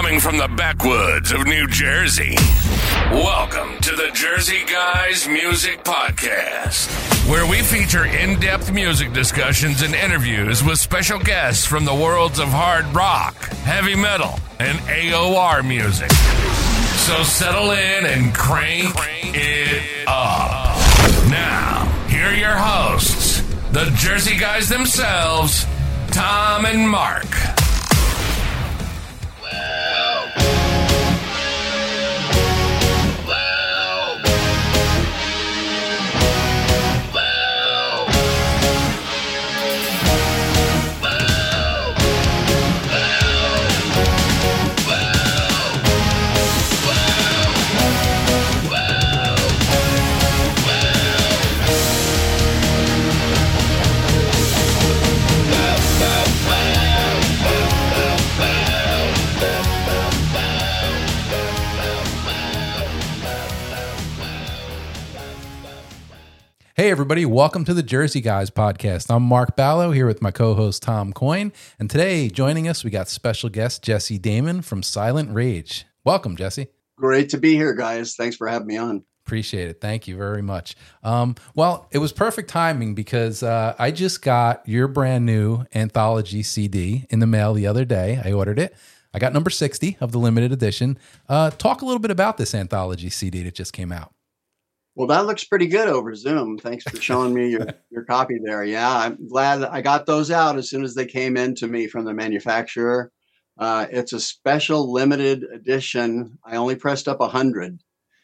Coming from the backwoods of New Jersey, welcome to the Jersey Guys Music Podcast, where we feature in-depth music discussions and interviews with special guests from the worlds of hard rock, heavy metal, and AOR music. So settle in and crank it up. Now, here are your hosts, the Jersey Guys themselves, Tom and Mark. Hey everybody, welcome to the Jersey Guys podcast. I'm Mark Ballo here with my co-host Tom Coyne, and today joining us we got special guest Jesse Damon from Silent Rage. Welcome, Jesse. Great to be here, guys. Thanks for having me on. Appreciate it. Thank you very much. Well, it was perfect timing because I just got your brand new anthology CD in the mail the other day. I ordered it. I got number 60 of the limited edition. Talk a little bit about this anthology CD that just came out. Well, that looks pretty good over Zoom. Thanks for showing me your copy there. Yeah, I'm glad that I got those out as soon as they came in to me from the manufacturer. It's a special limited edition. I only pressed up 100.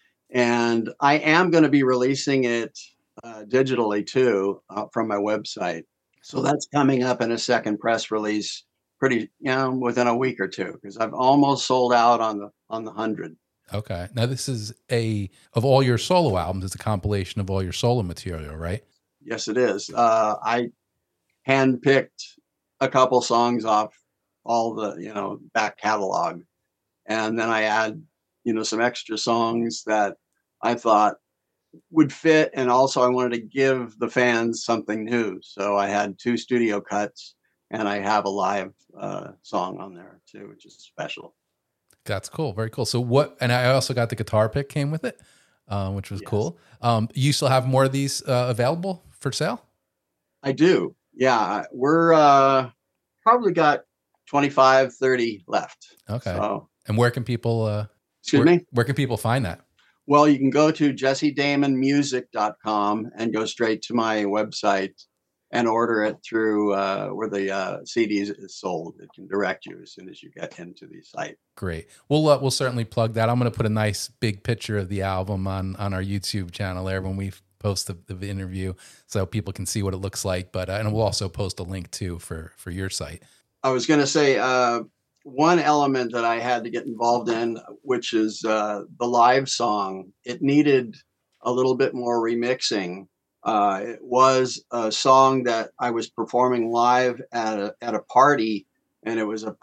And I am going to be releasing it digitally too from my website. So that's coming up in a second press release pretty, within a week or two, because I've almost sold out on the 100. Okay. Now this is of all your solo albums, it's a compilation of all your solo material, right? Yes, it is. I handpicked a couple songs off all the, back catalog. And then I add, some extra songs that I thought would fit. And also I wanted to give the fans something new. So I had 2 studio cuts and I have a live song on there too, which is special. That's cool. Very cool. So and I also got the guitar pick came with it, which was cool. You still have more of these available for sale? I do. Yeah. We're probably got 25, 30 left. Okay. So, and where can people, where can people find that? Well, you can go to jessedamonmusic.com and go straight to my website and order it through where the CD is sold. It can direct you as soon as you get into the site. Great. We'll certainly plug that. I'm going to put a nice big picture of the album on our YouTube channel there when we post the interview, so people can see what it looks like. But and we'll also post a link too for your site. I was going to say one element that I had to get involved in, which is the live song. It needed a little bit more remixing. It was a song that I was performing live at a party, and it was a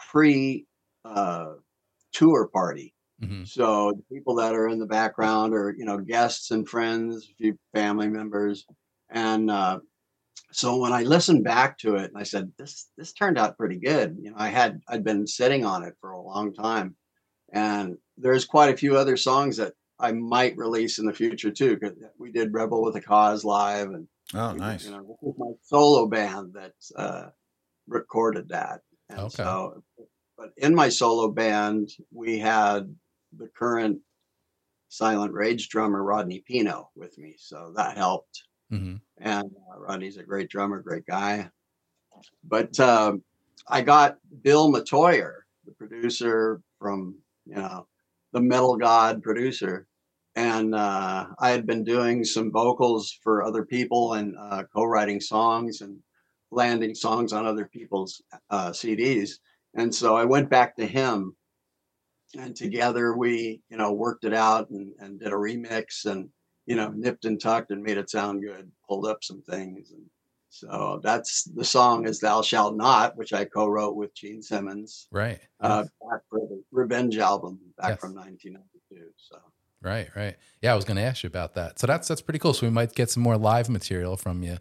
tour party. Mm-hmm. So the people that are in the background are, guests and friends, a few family members. And so when I listened back to it, and I said, this turned out pretty good. I'd been sitting on it for a long time, and there's quite a few other songs that I might release in the future too, because we did Rebel with a Cause live, and nice. This is my solo band that recorded that. And okay. So, but in my solo band, we had the current Silent Rage drummer Rodney Pino with me, so that helped. Mm-hmm. And Rodney's a great drummer, great guy. But I got Bill Matoyer, the producer from the Metal God producer. And I had been doing some vocals for other people and co-writing songs and landing songs on other people's CDs. And so I went back to him, and together we, worked it out and did a remix and, nipped and tucked and made it sound good, pulled up some things. And so that's the song is Thou Shalt Not, which I co-wrote with Gene Simmons. Right. Back for the Revenge album back from 1992. So. Right. Yeah, I was going to ask you about that. So that's pretty cool. So we might get some more live material from you.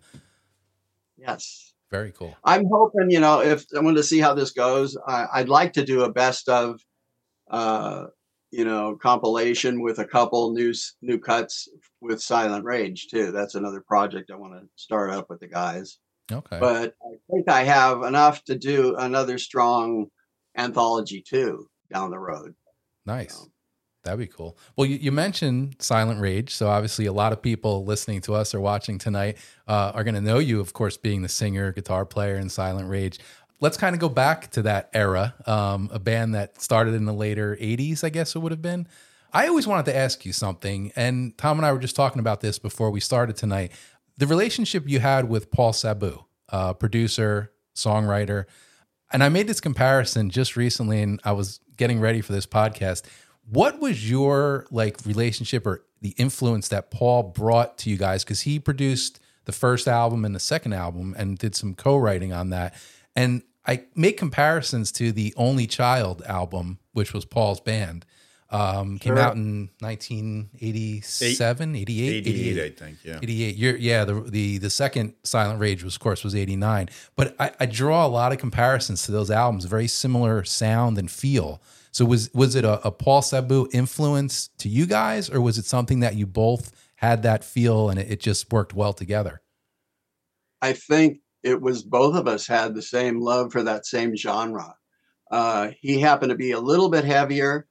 Yes. Very cool. I'm hoping, if I want to see how this goes, I'd like to do a best of compilation with a couple new cuts with Silent Rage too. That's another project I want to start up with the guys. Okay. But I think I have enough to do another strong anthology too down the road. Nice. That'd be cool. Well, you mentioned Silent Rage, so obviously a lot of people listening to us or watching tonight are going to know you, of course, being the singer, guitar player in Silent Rage. Let's kind of go back to that era, a band that started in the later 80s, I guess it would have been. I always wanted to ask you something, and Tom and I were just talking about this before we started tonight. The relationship you had with Paul Sabu, producer, songwriter, and I made this comparison just recently, and I was getting ready for this podcast. What was your relationship or the influence that Paul brought to you guys? Because he produced the first album and the second album and did some co-writing on that. And I make comparisons to the Only Child album, which was Paul's band. Came out in 1987, 88? 88, I think, yeah. 88. The second Silent Rage, was, of course, was 89. But I draw a lot of comparisons to those albums, very similar sound and feel. So was it a Paul Sabu influence to you guys, or was it something that you both had that feel and it just worked well together? I think it was both of us had the same love for that same genre. He happened to be a little bit heavier.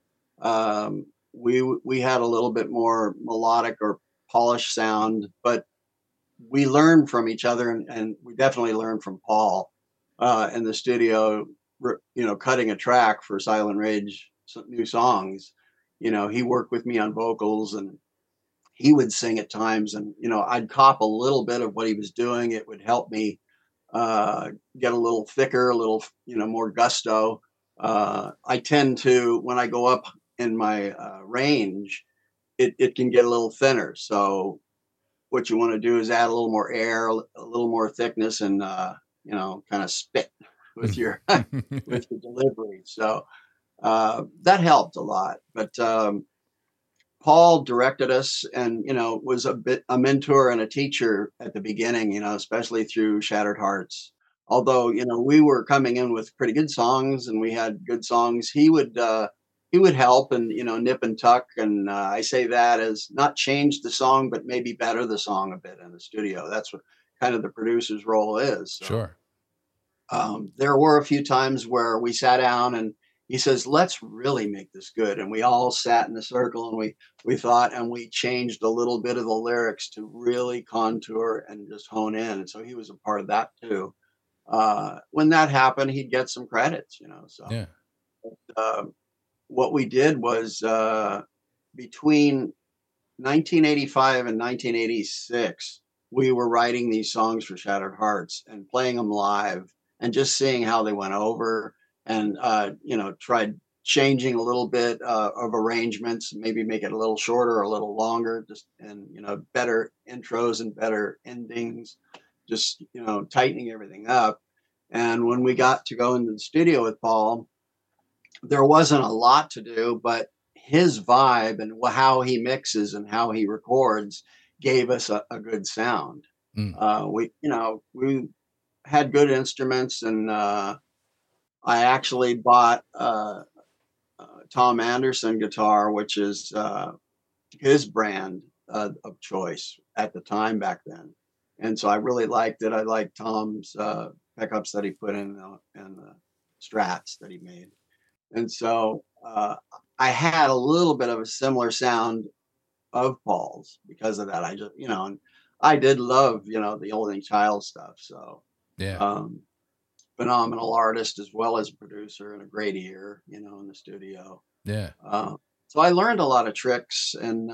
We had a little bit more melodic or polished sound, but we learned from each other, and we definitely learned from Paul in the studio. Cutting a track for Silent Rage, some new songs. He worked with me on vocals, and he would sing at times, and I'd cop a little bit of what he was doing. It would help me get a little thicker, a little more gusto. I tend to, when I go up in my range, it can get a little thinner. So what you want to do is add a little more air, a little more thickness, and kind of spit with your with your delivery. So that helped a lot. But Paul directed us, and was a mentor and a teacher at the beginning, especially through Shattered Hearts. Although we were coming in with pretty good songs and we had good songs, he would help and nip and tuck, and I say that as not change the song but maybe better the song a bit in the studio. That's what kind of the producer's role is. So. Sure. There were a few times where we sat down and he says, let's really make this good. And we all sat in a circle and we thought, and we changed a little bit of the lyrics to really contour and just hone in. And so he was a part of that too. When that happened, he'd get some credits, so yeah. What we did was between 1985 and 1986, we were writing these songs for Shattered Hearts and playing them live, and just seeing how they went over, and tried changing a little bit of arrangements, maybe make it a little shorter or a little longer, and better intros and better endings, just tightening everything up. And when we got to go into the studio with Paul, there wasn't a lot to do, but his vibe and how he mixes and how he records gave us a good sound. We had good instruments, and I actually bought Tom Anderson guitar, which is his brand of choice at the time back then. And so I really liked it. I liked Tom's pickups that he put in and the Strats that he made. And so I had a little bit of a similar sound of Paul's because of that. I just, and I did love, the Only Child stuff. So yeah, phenomenal artist as well as producer, and a great ear, in the studio. Yeah. So I learned a lot of tricks and,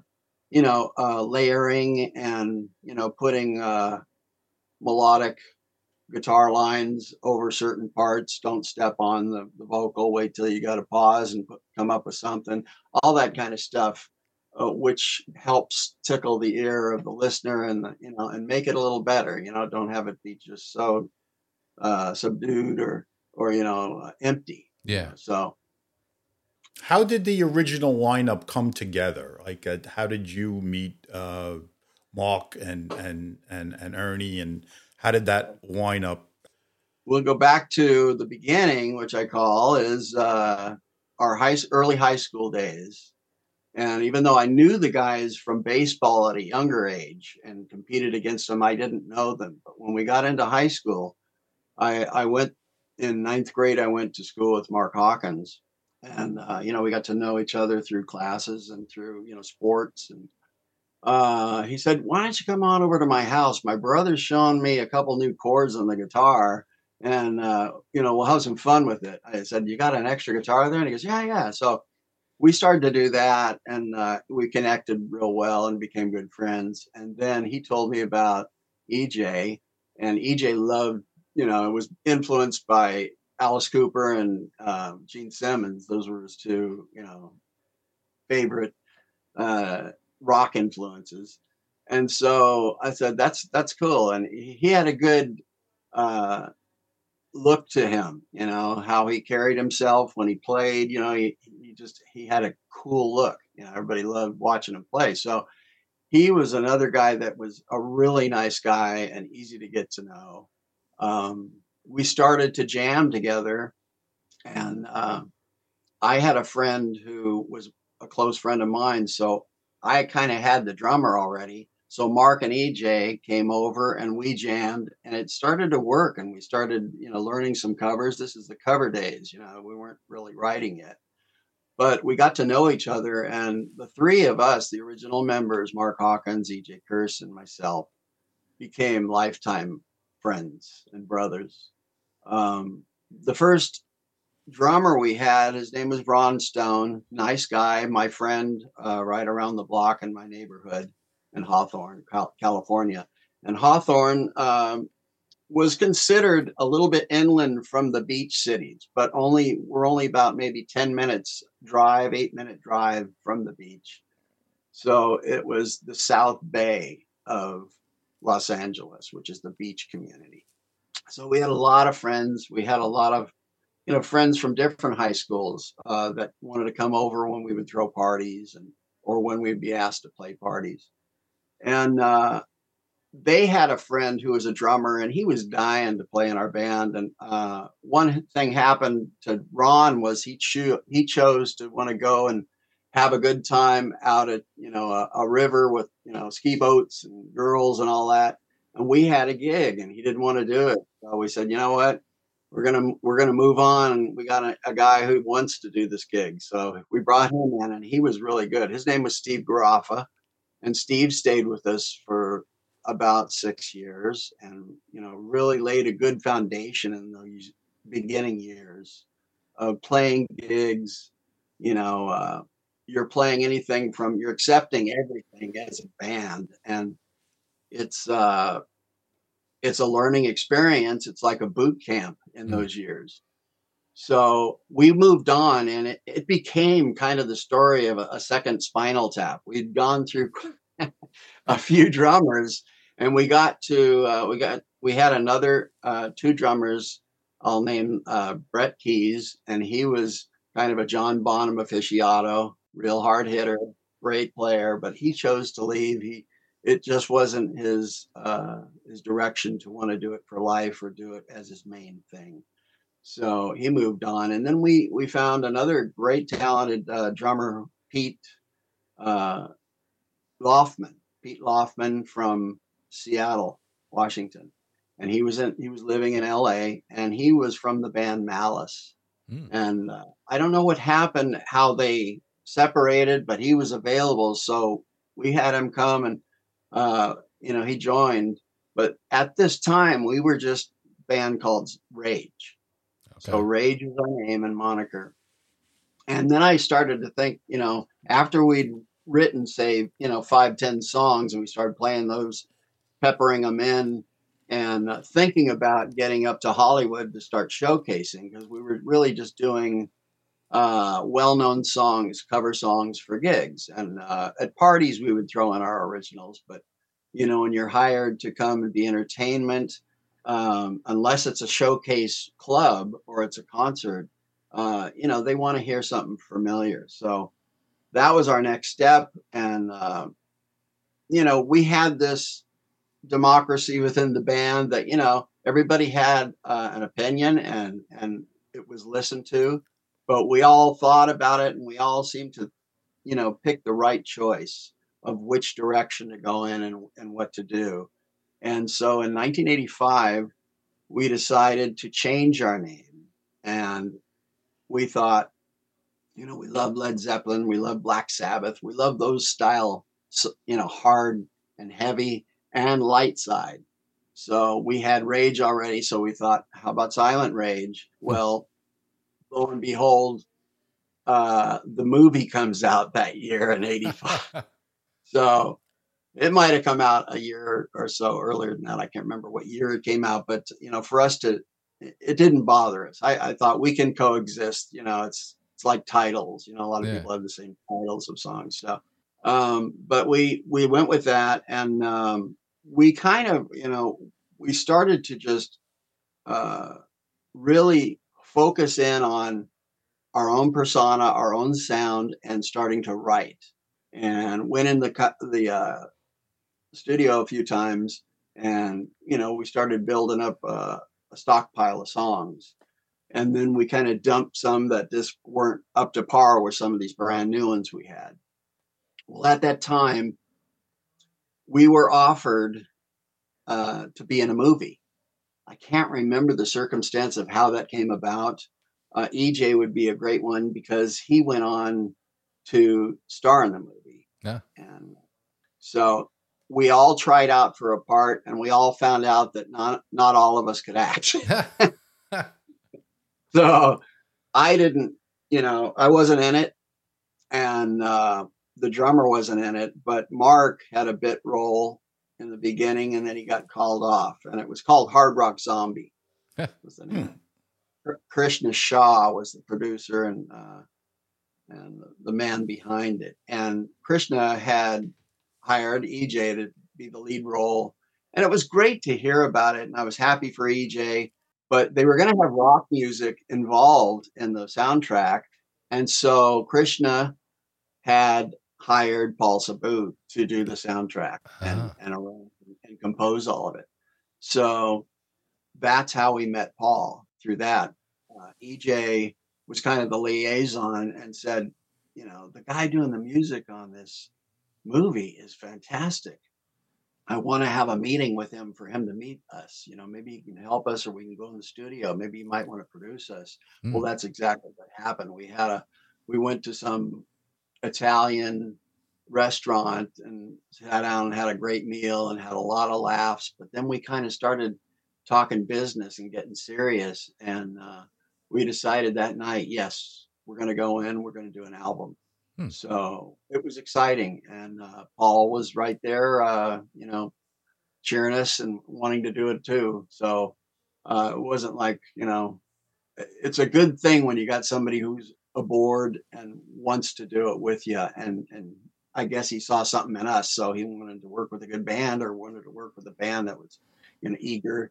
layering and, putting melodic guitar lines over certain parts. Don't step on the vocal, wait till you got to pause and come up with something, all that kind of stuff, which helps tickle the ear of the listener and, and make it a little better. Don't have it be just so subdued or empty. Yeah. So how did the original lineup come together? How did you meet Mark and Ernie, and how did that wind up? We'll go back to the beginning, which I call is our our early high school days. And even though I knew the guys from baseball at a younger age and competed against them, I didn't know them. But when we got into high school, I went in ninth grade, I went to school with Mark Hawkins. And, we got to know each other through classes and through, sports. And he said, why don't you come on over to my house? My brother's showing me a couple new chords on the guitar and, we'll have some fun with it. I said, you got an extra guitar there? And he goes, yeah. So we started to do that, and we connected real well and became good friends. And then he told me about EJ, and EJ loved, was influenced by Alice Cooper and Gene Simmons. Those were his two, favorite rock influences. And so I said, that's cool. And he had a good look to him, how he carried himself when he played. He had a cool look. Everybody loved watching him play. So he was another guy that was a really nice guy and easy to get to know. We started to jam together, and I had a friend who was a close friend of mine. So I kind of had the drummer already. So Mark and EJ came over and we jammed, and it started to work, and we started, learning some covers. This is the cover days, we weren't really writing yet, but we got to know each other. And the three of us, the original members, Mark Hawkins, EJ Kurse, and myself, became lifetime friends and brothers. The first drummer we had, his name was Ron Stone, nice guy, my friend, right around the block in my neighborhood in Hawthorne, California. And Hawthorne was considered a little bit inland from the beach cities, but we're only about maybe 10 minutes drive, 8-minute drive from the beach. So it was the South Bay of Los Angeles, which is the beach community. So we had a lot of friends. We had a lot of friends from different high schools that wanted to come over when we would throw parties or when we'd be asked to play parties. And they had a friend who was a drummer, and he was dying to play in our band. And one thing happened to Ron was he chose to want to go and have a good time out at, a river with, ski boats and girls and all that. And we had a gig and he didn't want to do it. So we said, you know what? We're going to move on. And we got a guy who wants to do this gig. So we brought him in, and he was really good. His name was Steve Garaffa. And Steve stayed with us for about 6 years and, really laid a good foundation in those beginning years of playing gigs. You're playing anything from, you're accepting everything as a band. And it's a learning experience. It's like a boot camp in those years. So we moved on, and it became kind of the story of a second Spinal Tap. We'd gone through a few drummers, and we had another two drummers. I'll name Brett Keys, and he was kind of a John Bonham aficionado, real hard hitter, great player, but he chose to leave. It just wasn't his direction to want to do it for life or do it as his main thing. So he moved on. And then we found another great talented drummer, Pete Loftman from Seattle, Washington. And he was living in LA, and he was from the band Malice. And I don't know what happened, how they separated, but he was available. So we had him come, and he joined. But at this time, we were just a band called Rage. Okay. So Rage was our name and moniker. And then I started to think, after we'd written, say, 5-10 songs, and we started playing those, peppering them in, and thinking about getting up to Hollywood to start showcasing, because we were really just doing well-known songs, cover songs for gigs. And at parties, we would throw in our originals. But, when you're hired to come and be entertainment, unless it's a showcase club or it's a concert, they want to hear something familiar. So that was our next step. And, we had this democracy within the band that, everybody had an opinion, and it was listened to. but we all thought about it, and we all seemed to, pick the right choice of which direction to go in and what to do. And so in 1985, we decided to change our name. And we thought, we love Led Zeppelin, we love Black Sabbath, we love those style, hard and heavy and light side. So we had Rage already. So we thought, how about Silent Rage? Well, lo and behold, the movie comes out that year in 85. So it might have come out a year or so earlier than that. I can't remember what year it came out, but for us it didn't bother us. I thought we can coexist. It's like titles. A lot of people have the same titles of songs. So, but we went with that, and we kind of, we started to just really focus in on our own persona, our own sound, and starting to write. And went in the studio a few times, and we started building up a stockpile of songs, and then we kind of dumped some that just weren't up to par with some of these brand new ones we had. Well, at that time, we were offered to be in a movie. I can't remember the circumstance of how that came about. EJ would be a great one because he went on to star in the movie. Yeah. And so we all tried out for a part, and we all found out that not all of us could act. So I didn't, I wasn't in it, and the drummer wasn't in it, but Mark had a bit role in the beginning, and then he got called off, and it was called Hard Rock Zombie. Was the name. Krishna Shah was the producer and the man behind it. And Krishna had hired EJ to be the lead role, and it was great to hear about it, and I was happy for EJ. But they were going to have rock music involved in the soundtrack, and so Krishna had hired Paul Sabu to do the soundtrack and arrange and compose all of it. So that's how we met Paul, through that. EJ was kind of the liaison and said, the guy doing the music on this movie is fantastic. I want to have a meeting with him for him to meet us. Maybe he can help us, or we can go in the studio. Maybe he might want to produce us. Well, that's exactly what happened. We went to some Italian restaurant and sat down and had a great meal and had a lot of laughs. But then we kind of started talking business and getting serious. And we decided that night, yes, we're going to go in, we're going to do an album. So it was exciting. And Paul was right there, cheering us and wanting to do it too. So it wasn't like, it's a good thing when you got somebody who's aboard and wants to do it with you. And I guess he saw something in us. So he wanted to work with a good band, or wanted to work with a band that was, eager,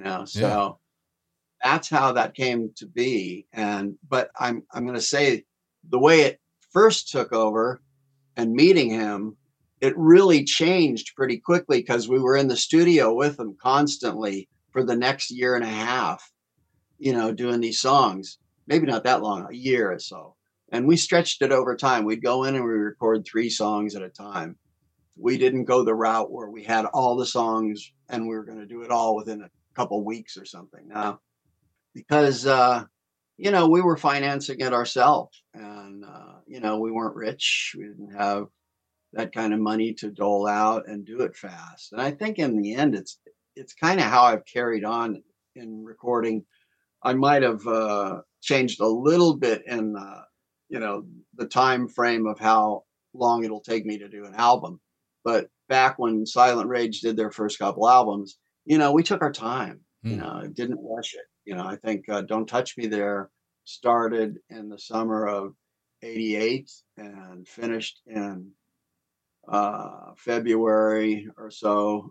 so that's how that came to be. But I'm going to say the way it first took over and meeting him, it really changed pretty quickly, because we were in the studio with him constantly for the next year and a half, doing these songs, maybe not that long, a year or so. And we stretched it over time. We'd go in and we record 3 songs at a time. We didn't go the route where we had all the songs and we were going to do it all within a couple weeks or something. Now, because, we were financing it ourselves, and, we weren't rich. We didn't have that kind of money to dole out and do it fast. And I think in the end, it's kind of how I've carried on in recording. I might have changed a little bit in, the time frame of how long it'll take me to do an album. But back when Silent Rage did their first couple albums, we took our time, didn't rush it. I think Don't Touch Me There started in the summer of 88 and finished in February or so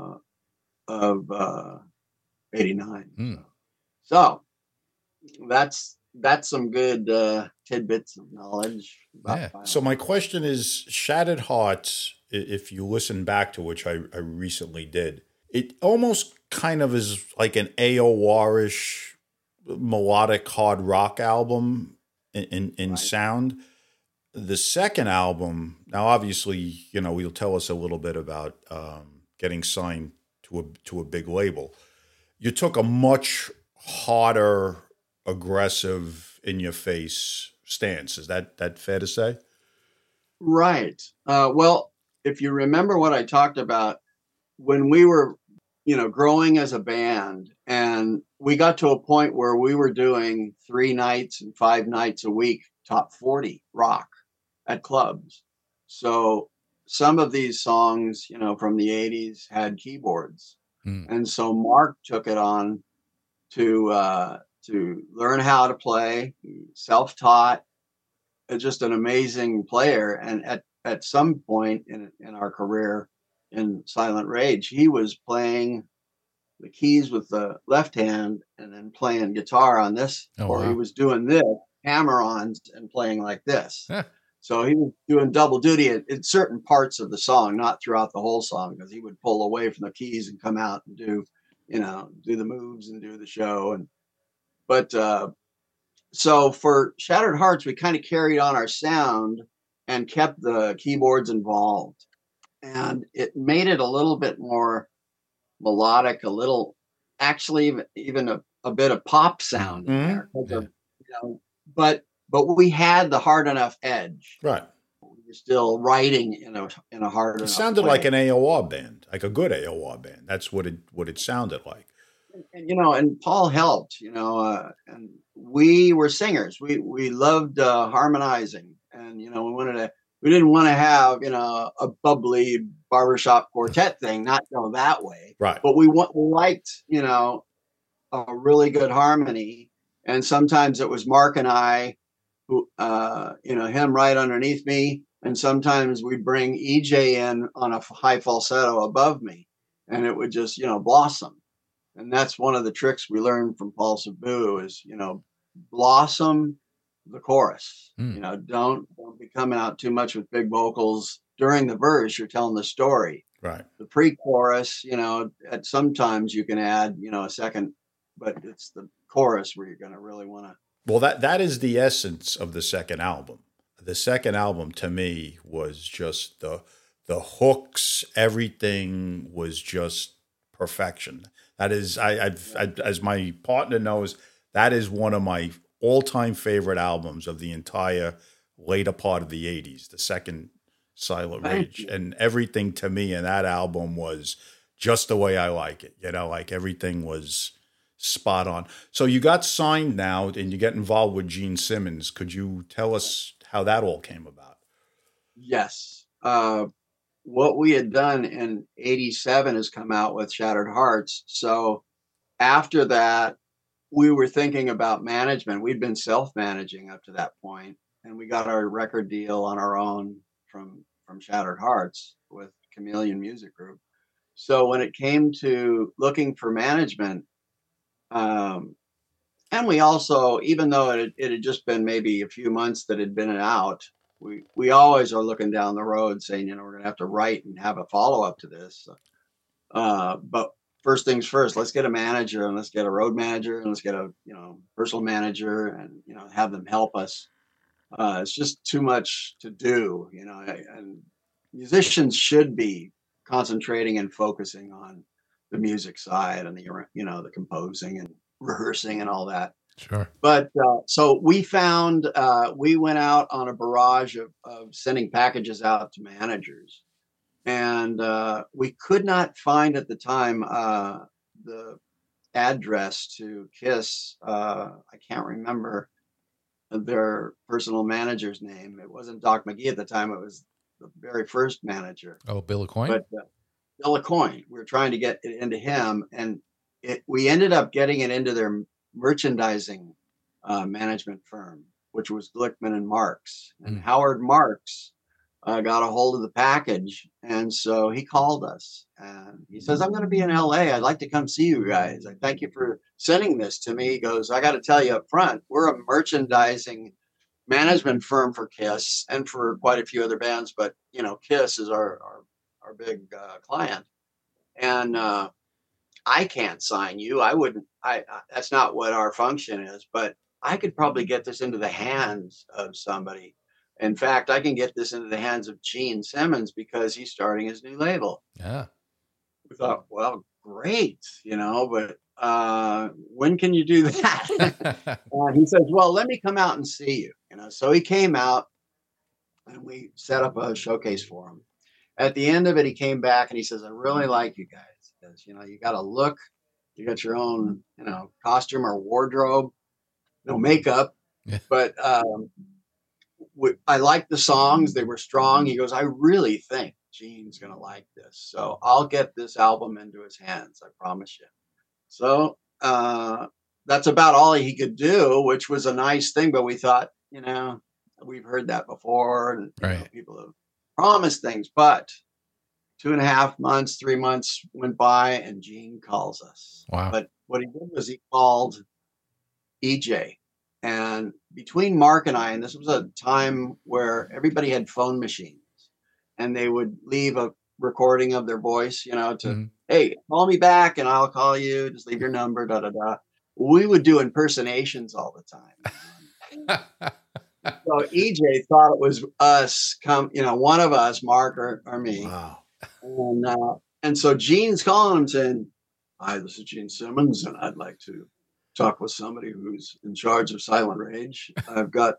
of 89. So that's some good tidbits of knowledge. So my question is, Shattered Hearts, if you listen back to, which I recently did, it almost kind of is like an AOR-ish melodic hard rock album in Right. sound. The second album, now obviously, you'll tell us a little bit about getting signed to a big label. You took a much harder, aggressive, in your face stance. Is that fair to say? Right. Well, if you remember what I talked about when we were, growing as a band, and we got to a point where we were doing 3 nights and 5 nights a week, top 40 rock at clubs. So some of these songs, from the 80s had keyboards. Mm. And so Mark took it on to learn how to play, self-taught, just an amazing player. And at some point in our career in Silent Rage, he was playing the keys with the left hand and then playing guitar on this, Oh, or he wow. was doing this hammer-ons and playing like this. Huh. So he was doing double duty in certain parts of the song, not throughout the whole song, because he would pull away from the keys and come out and do the moves and do the show. But so for Shattered Hearts, we kind of carried on our sound and kept the keyboards involved. And it made it a little bit more melodic, actually even a bit of pop sound in there. Yeah. But we had the hard enough edge. Right. We were still writing in a hard enough It sounded way. like an AOR band, like a good AOR band. That's what it sounded like. And Paul helped, and we were singers. We loved harmonizing, and we didn't want to have a bubbly barbershop quartet thing, not go that way. Right. But we liked a really good harmony, and sometimes it was Mark and I who him right underneath me, and sometimes we'd bring EJ in on a high falsetto above me, and it would just blossom. And that's one of the tricks we learned from Paul Sabu is, blossom the chorus. Don't be coming out too much with big vocals during the verse. You're telling the story. Right. The pre-chorus, at sometimes you can add, a second, but it's the chorus where you're going to really want to. Well, that is the essence of the second album. The second album to me was just the hooks. Everything was just perfection. That is, as my partner knows, that is one of my all-time favorite albums of the entire later part of the 80s, the second Silent Rage. And everything to me in that album was just the way I like it. Like everything was spot on. So you got signed now and you get involved with Gene Simmons. Could you tell us how that all came about? Yes. What we had done in 87 has come out with Shattered Hearts. So after that, we were thinking about management. We'd been self-managing up to that point, and we got our record deal on our own from Shattered Hearts with Chameleon Music Group. So when it came to looking for management, and we also, even though it had just been maybe a few months that had been out, we always are looking down the road saying, we're going to have to write and have a follow-up to this. But first things first, let's get a manager, and let's get a road manager, and let's get a, personal manager, and, have them help us. It's just too much to do, and musicians should be concentrating and focusing on the music side and the composing and rehearsing and all that. Sure. But so we found, we went out on a barrage of sending packages out to managers. And we could not find at the time the address to KISS. I can't remember their personal manager's name. It wasn't Doc McGee at the time. It was the very first manager. Oh, Bill Aucoin? But Bill Aucoin. We were trying to get it into him. And we ended up getting it into their merchandising management firm, which was Glickman and Marks. And Howard Marks got a hold of the package. And so he called us and he says, I'm going to be in LA. I'd like to come see you guys. I thank you for sending this to me. He goes, I got to tell you up front, we're a merchandising management firm for KISS and for quite a few other bands. But, KISS is our big client. And I can't sign you. I wouldn't, that's not what our function is, but I could probably get this into the hands of somebody. In fact, I can get this into the hands of Gene Simmons because he's starting his new label. Yeah. We thought, well, great, but when can you do that? And he says, well, let me come out and see you. So he came out and we set up a showcase for him. At the end of it, he came back and he says, I really like you guys. Because, you got a look, you got your own, costume or wardrobe, no makeup. Yeah. But I liked the songs. They were strong. He goes, I really think Gene's going to like this. So I'll get this album into his hands. I promise you. So that's about all he could do, which was a nice thing. But we thought, we've heard that before. And right. People have promised things. But 2.5 months, 3 months went by and Gene calls us. Wow. But what he did was he called EJ. And between Mark and I, and this was a time where everybody had phone machines and they would leave a recording of their voice, to, hey, call me back and I'll call you. Just leave your number, da, da, da. We would do impersonations all the time. So EJ thought it was us one of us, Mark or me. Wow. And so Gene's calling him saying, hi, this is Gene Simmons, and I'd like to talk with somebody who's in charge of Silent Rage. I've got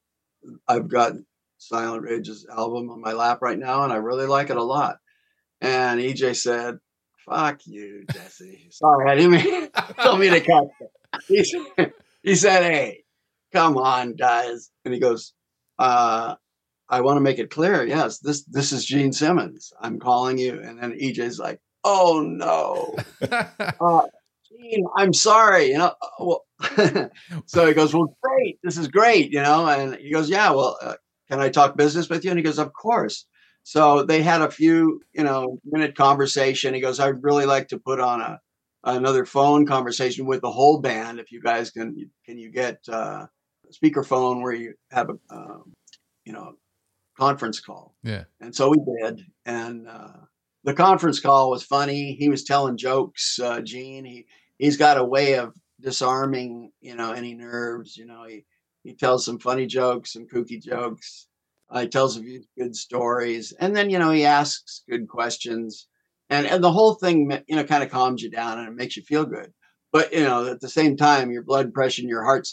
Silent Rage's album on my lap right now, and I really like it a lot. And EJ said, fuck you, Jesse. Sorry, I didn't mean to cut it. He said, hey, come on, guys. And he goes, I want to make it clear. Yes, this is Gene Simmons. I'm calling you. And then EJ's like, oh, no. Gene, I'm sorry. So he goes, well, great. This is great. And he goes, yeah, well, can I talk business with you? And he goes, of course. So they had a few, minute conversation. He goes, I'd really like to put on another phone conversation with the whole band. If you guys can you get a speakerphone where you have a conference call. Yeah. And so we did. And the conference call was funny. He was telling jokes, Gene. He's got a way of disarming, any nerves. He tells some funny jokes, some kooky jokes. He tells a few good stories. And then, he asks good questions. And the whole thing, kind of calms you down and it makes you feel good. But, at the same time, your blood pressure and your heart's,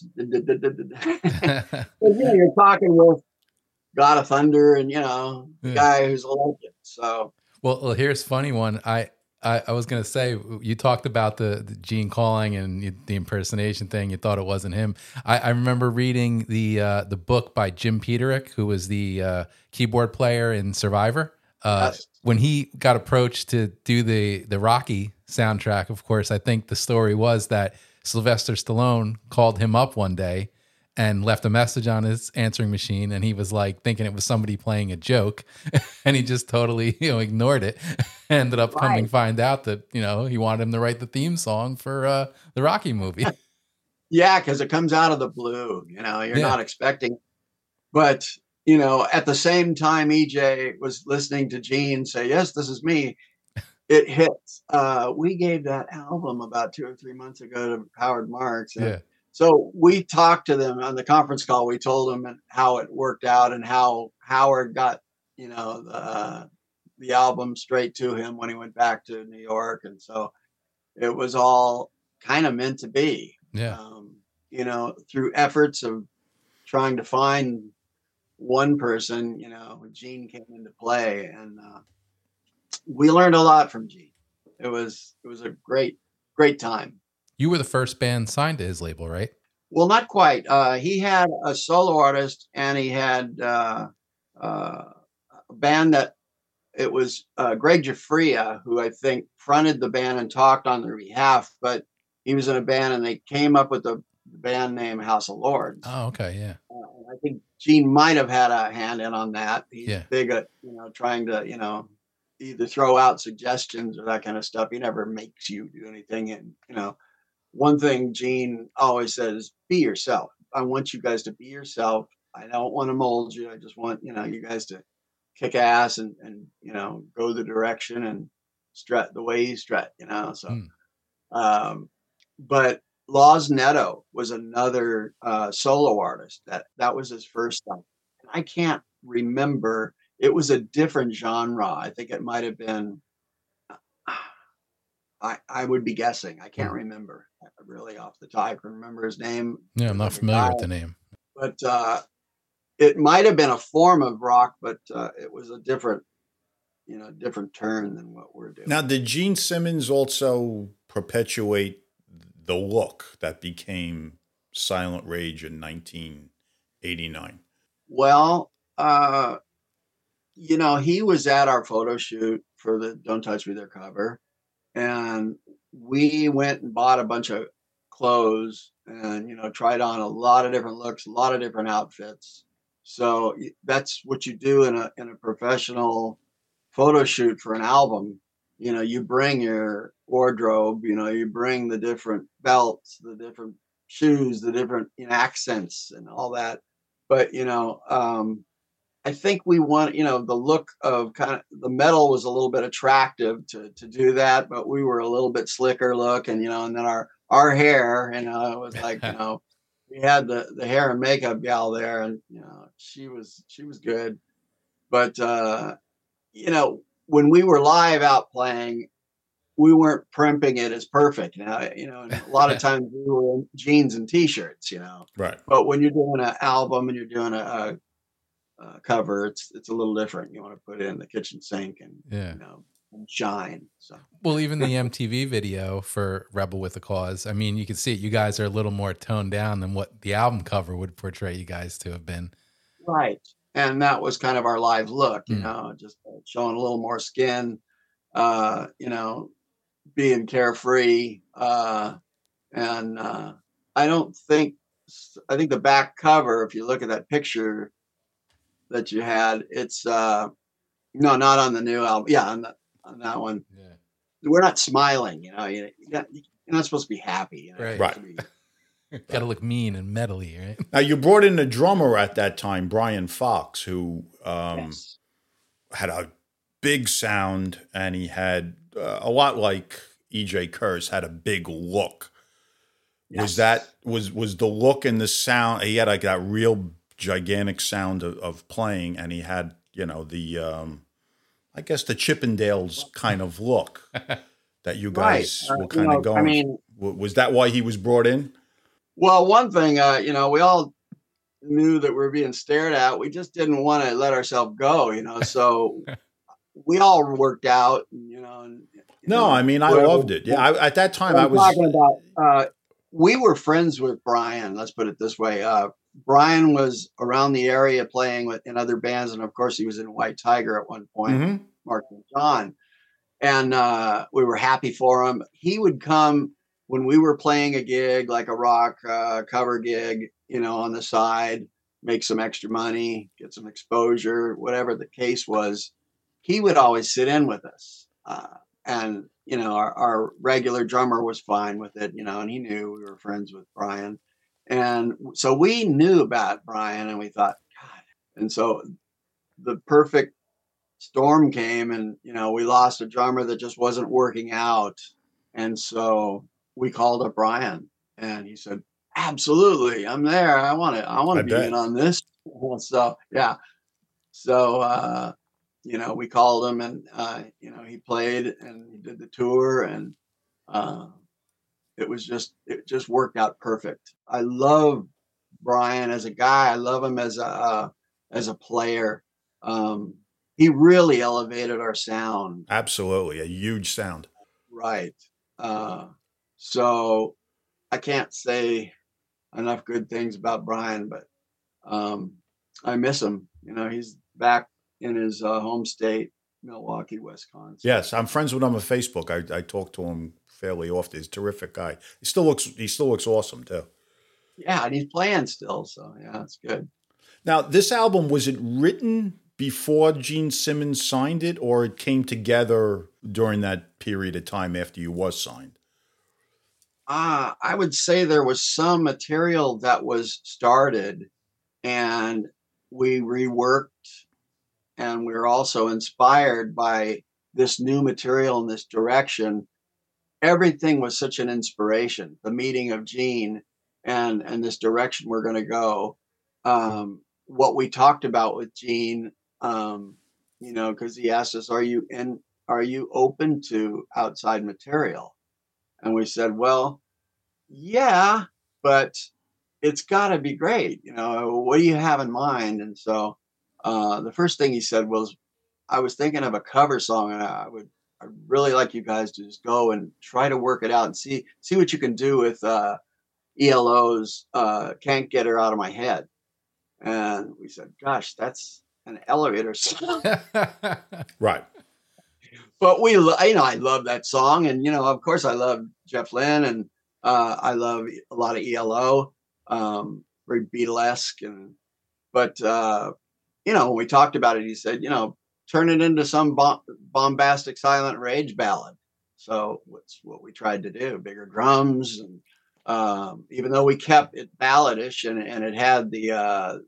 you're talking with God of Thunder and, the guy who's a legend. So, well, here's a funny one. I was going to say, you talked about the Gene calling and the impersonation thing. You thought it wasn't him. I remember reading the book by Jim Peterick, who was the keyboard player in Survivor. Yes. When he got approached to do the Rocky soundtrack, of course, I think the story was that Sylvester Stallone called him up one day and left a message on his answering machine, and he was like thinking it was somebody playing a joke, and he just totally ignored it. Ended up coming find out that he wanted him to write the theme song for the Rocky movie. Yeah, because it comes out of the blue. You're not expecting, but at the same time, EJ was listening to Gene say, "Yes, this is me." It hits. We gave that album about 2 or 3 months ago to Howard Marks. Yeah. So we talked to them on the conference call. We told them how it worked out and how Howard got, the album straight to him when he went back to New York. And so it was all kind of meant to be, through efforts of trying to find one person, Gene came into play, and we learned a lot from Gene. It was a great, great time. You were the first band signed to his label, right? Well, not quite. He had a solo artist, and he had a band that it was Greg Giuffria, who I think fronted the band and talked on their behalf. But he was in a band, and they came up with the band name House of Lords. Oh, okay, yeah. I think Gene might have had a hand in on that. He's big at trying to either throw out suggestions or that kind of stuff. He never makes you do anything, and one thing Gene always says, be yourself. I want you guys to be yourself. I don't want to mold you. I just want, you guys to kick ass and go the direction and strut the way you strut, so, but Laws Neto was another solo artist. That was his first stuff. And I can't remember. It was a different genre. I think it might have been. I would be guessing. I can't remember really off the top. I can remember his name. Yeah, I'm not familiar with the name. But it might have been a form of rock, but it was a different turn than what we're doing. Now, did Gene Simmons also perpetuate the look that became Silent Rage in 1989? Well, he was at our photo shoot for the Don't Touch Me There cover. And we went and bought a bunch of clothes and, tried on a lot of different looks, a lot of different outfits. So that's what you do in a professional photo shoot for an album. You bring your wardrobe, you bring the different belts, the different shoes, the different accents and all that. But, I think we want, the look of kind of the metal was a little bit attractive to do that, but we were a little bit slicker look and, and then our hair, it was like, we had the hair and makeup gal there and, she was good. But, when we were live out playing, we weren't primping it as perfect. And a lot of times we were in jeans and t-shirts, Right. But when you're doing an album and you're doing a cover, it's a little different. You want to put it in the kitchen sink and and shine. So well, even the MTV video for Rebel with a Cause, I mean, you can see it. You guys are a little more toned down than what the album cover would portray you guys to have been. Right, and that was kind of our live look. Just showing a little more skin. Being carefree, and I think the back cover, if you look at that picture that you had, it's no, not on the new album. Yeah, on that one. Yeah. We're not smiling, you're not supposed to be happy. Right. Got to look mean and metally, right? Now, you brought in a drummer at that time, Brian Fox, who had a big sound, and he had a lot like E.J. Kurz, had a big look. Yes. Was the look and the sound? He had like that real gigantic sound of playing, and he had the I guess the Chippendales kind of look that you guys were kind of going. I mean, was that why he was brought in? Well, one thing, we all knew that we were being stared at. We just didn't want to let ourselves go, so we all worked out, I mean, I loved it. Yeah, at that time I was talking about. We were friends with Brian. Let's put it this way. Brian was around the area playing in other bands, and of course, he was in White Tiger at one point. Mark and John, and we were happy for him. He would come when we were playing a gig, like a rock cover gig, on the side, make some extra money, get some exposure, whatever the case was. He would always sit in with us. And, our regular drummer was fine with it, and he knew we were friends with Brian. And so we knew about Brian and we thought, God. And so the perfect storm came and, we lost a drummer that just wasn't working out. And so we called up Brian and he said, absolutely, I'm there. I want to be in on this. So, yeah. So, we called him and, he played and he did the tour and it just worked out perfect. I love Brian as a guy. I love him as a player. He really elevated our sound. Absolutely. A huge sound. Right. So I can't say enough good things about Brian, but I miss him. He's back in his home state, Milwaukee, Wisconsin. Yes, I'm friends with him on Facebook. I talk to him fairly often. He's a terrific guy. He still looks awesome too. Yeah, and he's playing still, so yeah, it's good. Now, this album, was it written before Gene Simmons signed it, or it came together during that period of time after you was signed? I would say there was some material that was started and we reworked, and we were also inspired by this new material in this direction. everything was such an inspiration. The meeting of Gene and this direction we're going to go. What we talked about with Gene, because he asked us, are you open to outside material? And we said, well, yeah, but it's got to be great. What do you have in mind? And so the first thing he said was, I was thinking of a cover song, and I'd really like you guys to just go and try to work it out and see what you can do with ELO's Can't Get Her Out of My Head. And we said, gosh, that's an elevator song. Right. But I love that song. And, of course I love Jeff Lynne, and I love a lot of ELO, very Beatlesque. But when we talked about it, he said, turn it into some bombastic silent rage ballad. So what's what we tried to do, bigger drums. And even though we kept it balladish and it had the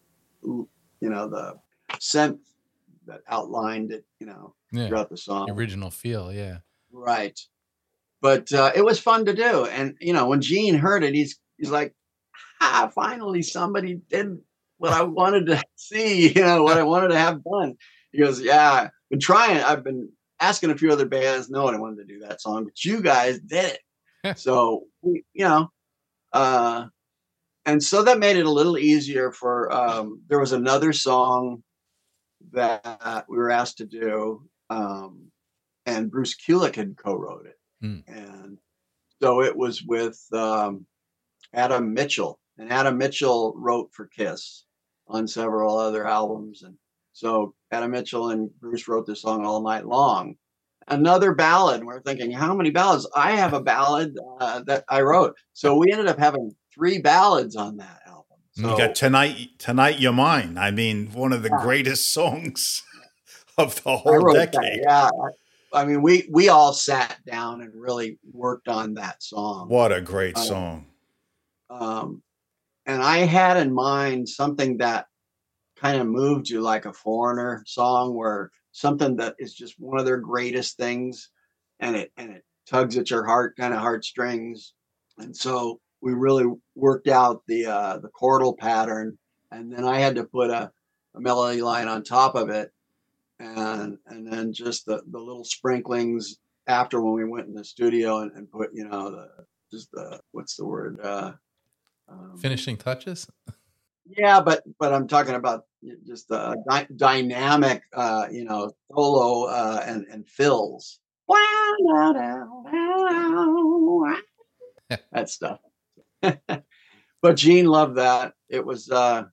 synth that outlined it, throughout the song. The original feel. Yeah. Right. But it was fun to do. And, when Gene heard it, he's like, finally somebody did what I wanted to see, what I wanted to have done. He goes, yeah, I've been asking a few other bands, no one wanted to do that song, but you guys did it. So, and so that made it a little easier for, there was another song that we were asked to do, and Bruce Kulick had co-wrote it. And so it was with Adam Mitchell, and Adam Mitchell wrote for Kiss on several other albums. And so Adam Mitchell and Bruce wrote this song All Night Long, another ballad. We're thinking, how many ballads? I have a ballad that I wrote. So we ended up having 3 ballads on that album. So, you got Tonight You're Mine. I mean, one of the greatest songs of the whole decade. That, yeah. I mean, we all sat down and really worked on that song. What a great song. And I had in mind something that kind of moved you, like a Foreigner song, where something that is just one of their greatest things, and it tugs at your heartstrings. And so we really worked out the chordal pattern, and then I had to put a melody line on top of it, and then just the little sprinklings after, when we went in the studio and put what's the word, finishing touches. Yeah, but I'm talking about just the dynamic, solo and fills. That stuff. But Gene loved that. It was a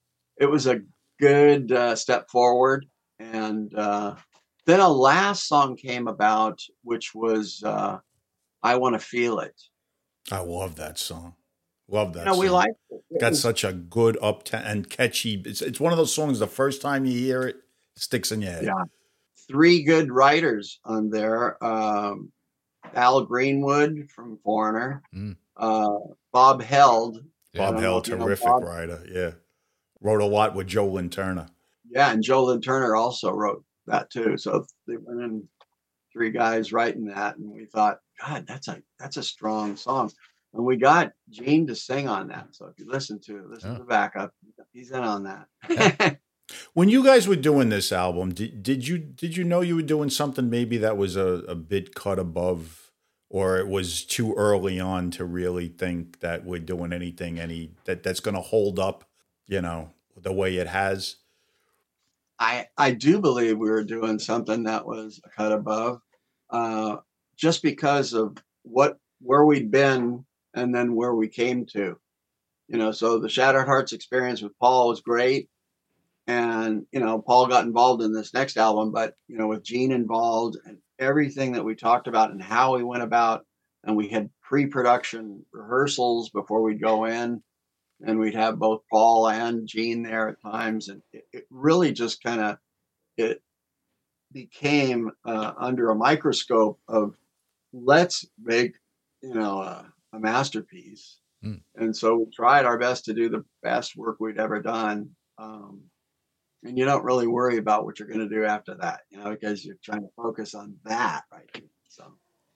good step forward. And then a last song came about, which was I Want to Feel It. I love that song. Love that song. We liked it. Got such a good and catchy. It's one of those songs, the first time you hear it, sticks in your head. Yeah. 3 good writers on there. Al Greenwood from Foreigner. Bob Held. Bob Held, terrific writer. Yeah. Wrote a lot with Joe Lynn Turner. Yeah, and Joe Lynn Turner also wrote that too. So they went in 3 guys writing that, and we thought, God, that's a strong song. And we got Gene to sing on that. So if you listen to the backup, he's in on that. When you guys were doing this album, did you know you were doing something maybe that was a bit cut above, or it was too early on to really think that we're doing anything that's going to hold up, the way it has? I do believe we were doing something that was a cut above, just because of where we'd been and then where we came to, so the Shattered Hearts experience with Paul was great. And, Paul got involved in this next album, but, with Gene involved and everything that we talked about and how we went about, and we had pre-production rehearsals before we'd go in, and we'd have both Paul and Gene there at times. And it really just it became under a microscope of, let's make, a masterpiece. And so we tried our best to do the best work we'd ever done. And you don't really worry about what you're going to do after that, because you're trying to focus on that, right? So,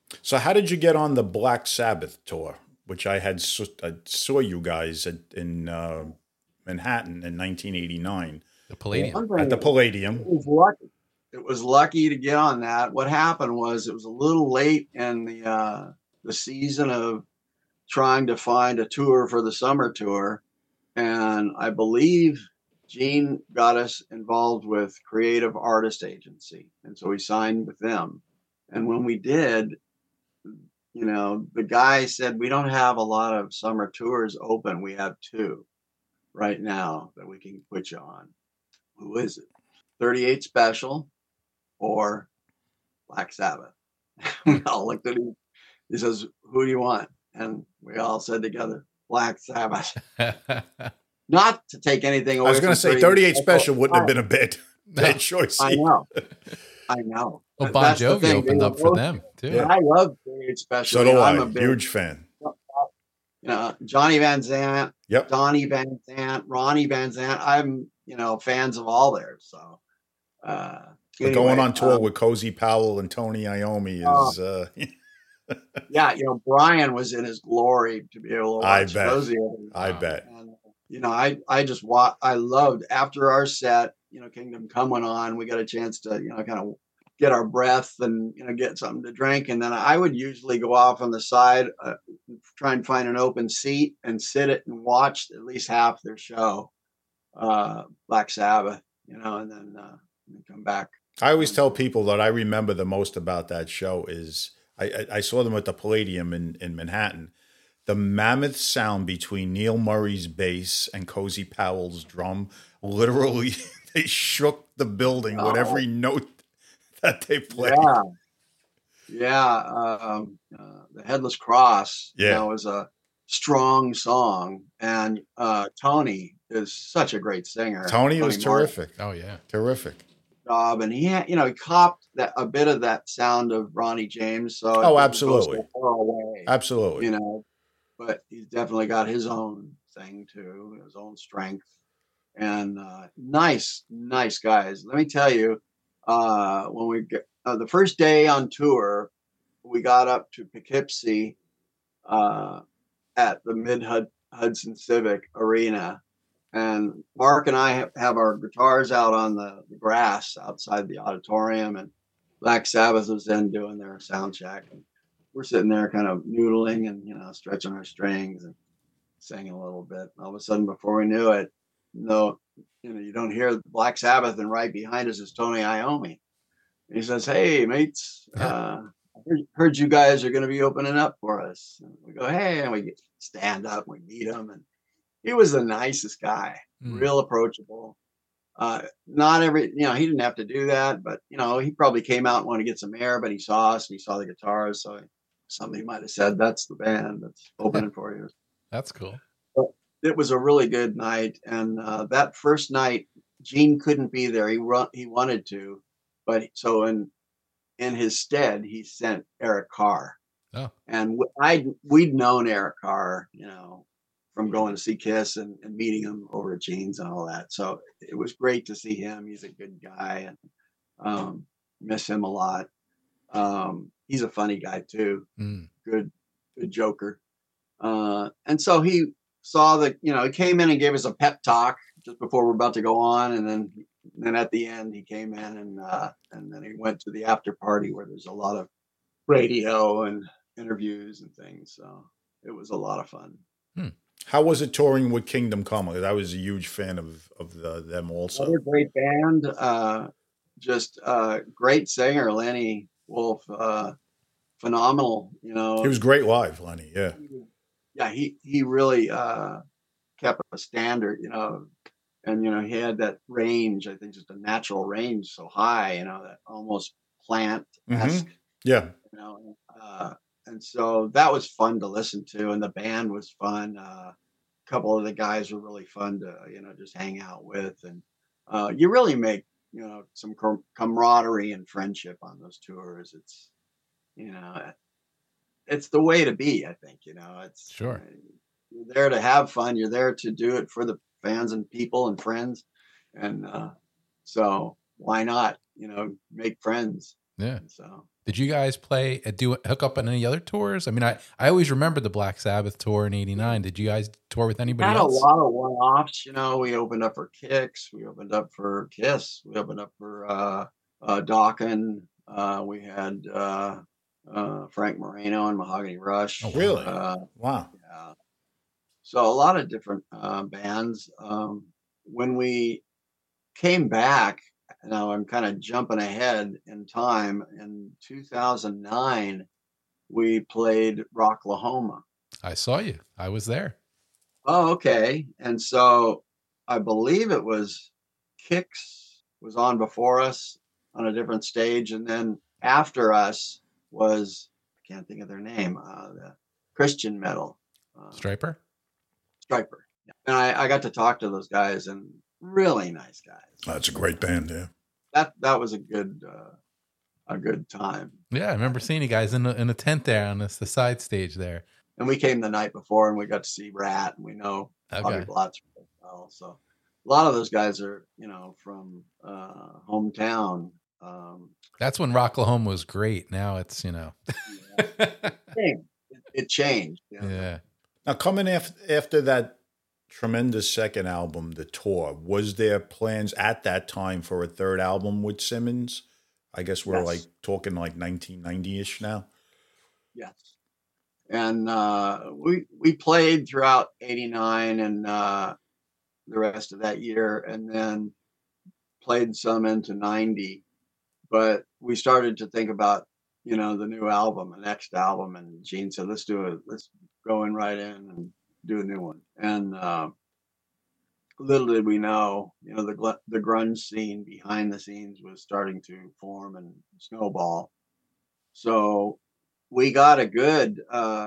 So how did you get on the Black Sabbath tour, which I saw you guys in Manhattan in 1989 The Palladium. at the Palladium? It was lucky to get on that. What happened was it was a little late in the season of trying to find a tour for the summer tour, and I believe Gene got us involved with Creative Artist Agency, and so we signed with them. And when we did, the guy said, we don't have a lot of summer tours open. We have 2 right now that we can put you on. Who is it? 38 Special or Black Sabbath? We all looked at him. He says, who do you want? And we all said together, Black Sabbath. Not to take anything away. I was going to say 38 Special wouldn't have been a bad choice. I know. Well, Bon Jovi opened up for them too. Yeah. I love 38 Special. So do I. I'm a big, huge fan. Johnny Van Zant, Yep. Donnie Van Zant, Ronnie Van Zant. I'm, fans of all theirs. So Anyway, going on tour with Cozy Powell and Tony Iommi is yeah, Brian was in his glory to be able to watch Cozy. I bet. And, I loved after our set, Kingdom Come went on. We got a chance to, kind of get our breath and, get something to drink. And then I would usually go off on the side, try and find an open seat and sit it and watch at least half their show, Black Sabbath, and then come back. I always tell people that I remember the most about that show is I saw them at the Palladium in Manhattan. The mammoth sound between Neil Murray's bass and Cozy Powell's drum, literally, they shook the building with every note that they played. Yeah. The Headless Cross, was a strong song. And Tony is such a great singer. Tony was terrific. Oh, yeah. Terrific. Job, and he copped a bit of that sound of Ronnie James. So absolutely, so far away, absolutely, but he's definitely got his own thing too, his own strength, and nice guys. Let me tell you, when we get the first day on tour, we got up to Poughkeepsie at the Mid Hudson Civic Arena. And Mark and I have our guitars out on the grass outside the auditorium, and Black Sabbath was then doing their sound check. And we're sitting there kind of noodling and, stretching our strings and singing a little bit. All of a sudden, before we knew it, you don't hear Black Sabbath, and right behind us is Tony Iommi. And he says, hey, mates, I heard you guys are going to be opening up for us. And we go, hey, and we stand up, and we meet him, and he was the nicest guy, real approachable. Not every, he didn't have to do that, but, he probably came out and wanted to get some air, but he saw us and he saw the guitars. So somebody might have said, that's the band that's opening for you. That's cool. But it was a really good night. And that first night, Gene couldn't be there. He wanted to, but so in his stead, he sent Eric Carr. Oh. And we'd known Eric Carr, from going to see Kiss and meeting him over at Gene's and all that. So it was great to see him. He's a good guy, and miss him a lot. He's a funny guy too. Good joker. And so he saw he came in and gave us a pep talk just before we're about to go on. And then at the end he came in and then he went to the after party where there's a lot of radio and interviews and things. So it was a lot of fun. How was it touring with Kingdom Come? Because I was a huge fan of them also. Another great band, just great singer, Lenny Wolf, phenomenal. He was great live, Lenny. Yeah. Yeah, he really kept a standard, and he had that range. I think just a natural range so high, that almost plant-esque. Yeah. And so that was fun to listen to, and the band was fun. A couple of the guys were really fun to, just hang out with, and you really make, some camaraderie and friendship on those tours. It's, it's the way to be, I think. It's sure. You're there to have fun. You're there to do it for the fans and people and friends, and so why not, make friends? Yeah. So. Did you guys hook up on any other tours? I mean, I always remember the Black Sabbath tour in '89. Did you guys tour with anybody Had else? a lot of one-offs. We opened up for Kix. We opened up for Kiss. We opened up for Dokken. We had Frank Moreno and Mahogany Rush. Oh, really? Wow. Yeah. So a lot of different bands. When we came back, now I'm kind of jumping ahead in time. In 2009, we played Rocklahoma. I saw you. I was there. Oh, okay. And so I believe it was Kix was on before us on a different stage. And then after us was, I can't think of their name, the Christian metal. Striper? Striper. Yeah. And I got to talk to those guys, and really nice guys. That's a great band, yeah. That was a good time. Yeah, I remember seeing you guys in a tent there on the side stage there. And we came the night before, and we got to see Rat, and we know Bobby Blotz as well. So a lot of those guys are, from hometown. That's when Rocklahoma was great. Now it's, it changed. Yeah. Now, coming after that tremendous second album, The Tour, was there plans at that time for a third album with Simmons? I guess we're talking 1990-ish now. Yes. And we played throughout '89 and the rest of that year, and then played some into '90. But we started to think about, the new album, the next album, and Gene said, let's go in right in and do a new one. And little did we know, the grunge scene behind the scenes was starting to form and snowball. So we got a good,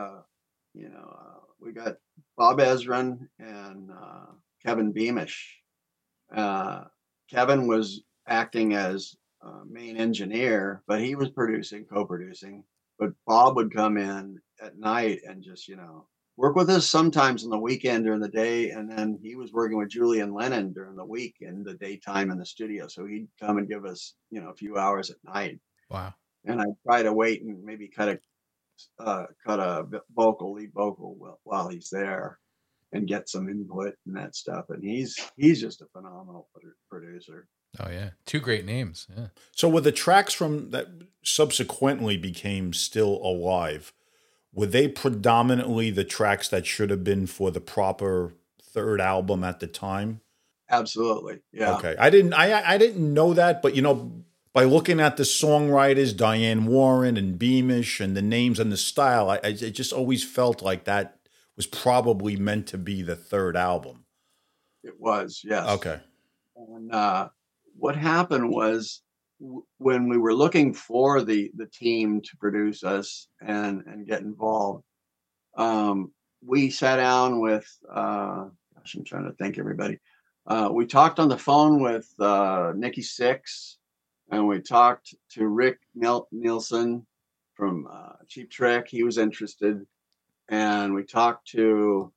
we got Bob Ezrin and Kevin Beamish. Kevin was acting as main engineer, but he was co-producing. But Bob would come in at night and just, work with us sometimes on the weekend during the day. And then he was working with Julian Lennon during the week in the daytime in the studio. So he'd come and give us, a few hours at night. Wow. And I'd try to wait and maybe cut a lead vocal while he's there and get some input and that stuff. And he's just a phenomenal producer. Oh yeah. Two great names. Yeah. So were the tracks from that subsequently became Still Alive, were they predominantly the tracks that should have been for the proper third album at the time? Absolutely. Yeah. Okay. I didn't know that, but by looking at the songwriters, Diane Warren and Beamish, and the names and the style, I just always felt like that was probably meant to be the third album. It was, yes. Okay. And what happened was when we were looking for the team to produce us and get involved, we sat down with, I'm trying to think everybody. We talked on the phone with Nikki Sixx, and we talked to Rick Nielsen from Cheap Trick. He was interested. And we talked to,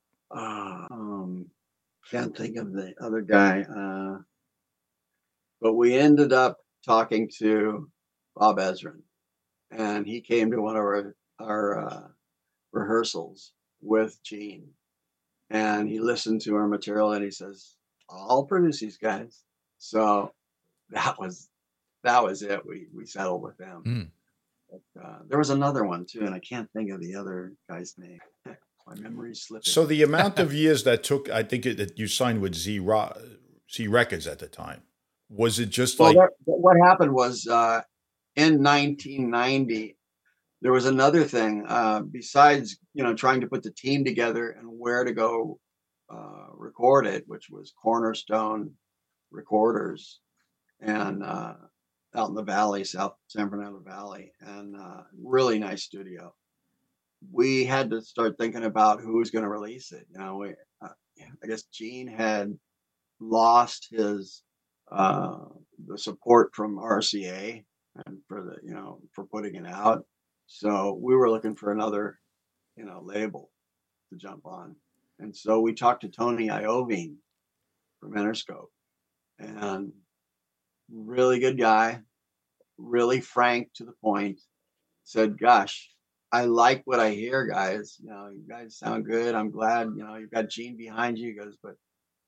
can't think of the other guy, but we ended up talking to Bob Ezrin, and he came to one of our rehearsals with Gene, and he listened to our material, and he says, I'll produce these guys. So that was it. We settled with them. Mm. But, there was another one too, and I can't think of the other guy's name. My memory's slipping. So the amount of years that took, I think that you signed with Z Records at the time, was it just what happened was in 1990, there was another thing besides, trying to put the team together and where to go record it, which was Cornerstone Recorders and out in the valley, South San Fernando Valley, and really nice studio. We had to start thinking about who was going to release it. I guess Gene had lost his the support from RCA and for putting it out. So we were looking for another, label to jump on. And so we talked to Tony Iovine from Interscope, and really good guy, really frank to the point. said, "Gosh, I like what I hear, guys. You guys sound good. I'm glad. You've got Gene behind you." He goes, "But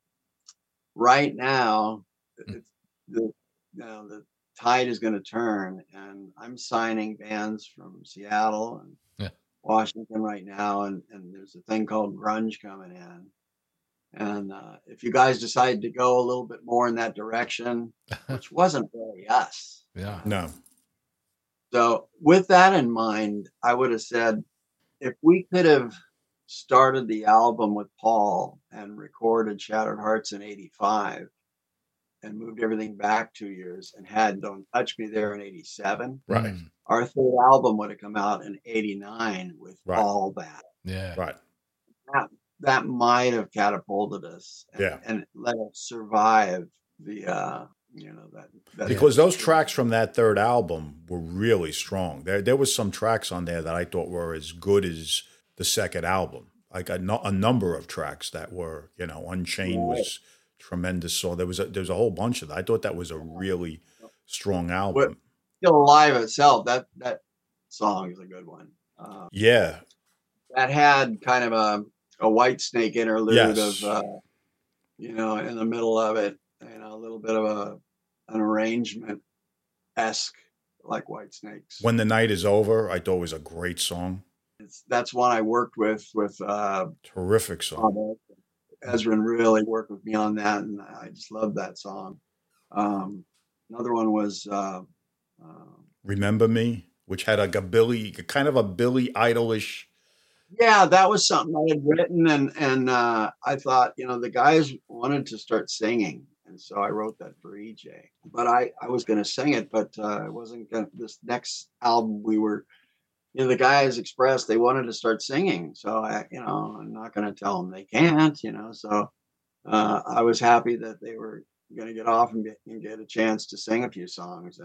right now, it's the tide is going to turn, and I'm signing bands from Seattle and Yeah. Washington right now, and there's a thing called grunge coming in. And if you guys decide to go a little bit more in that direction, which wasn't really us." Yeah. No. So with that in mind, I would have said, if we could have started the album with Paul and recorded Shattered Hearts in '85 and moved everything back 2 years and had Don't Touch Me there in '87, Right. our third album would have come out in '89 with Right. all that. Yeah. Right. That might have catapulted us Yeah. and let us survive the that Because those tracks from that third album were really strong. There was some tracks on there that I thought were as good as the second album. Like a number of tracks that were, Unchained was tremendous. So there was a whole bunch of that. I thought that was a really strong album. Still Alive itself, that song is a good one. Yeah. That had kind of a White Snake interlude Yes. of in the middle of it, a little bit of an arrangement-esque like White Snakes. When the Night Is Over, I thought was a great song. That's one I worked with Terrific song. Ezrin really worked with me on that, and I just love that song. Another one was Remember Me, which had kind of a Billy Idolish. Yeah, that was something I had written, and I thought, the guys wanted to start singing, and so I wrote that for EJ. But I was going to sing it, but I wasn't going to. This next album, we were, the guys expressed they wanted to start singing, so I'm not going to tell them they can't, So I was happy that they were going to get off and get a chance to sing a few songs,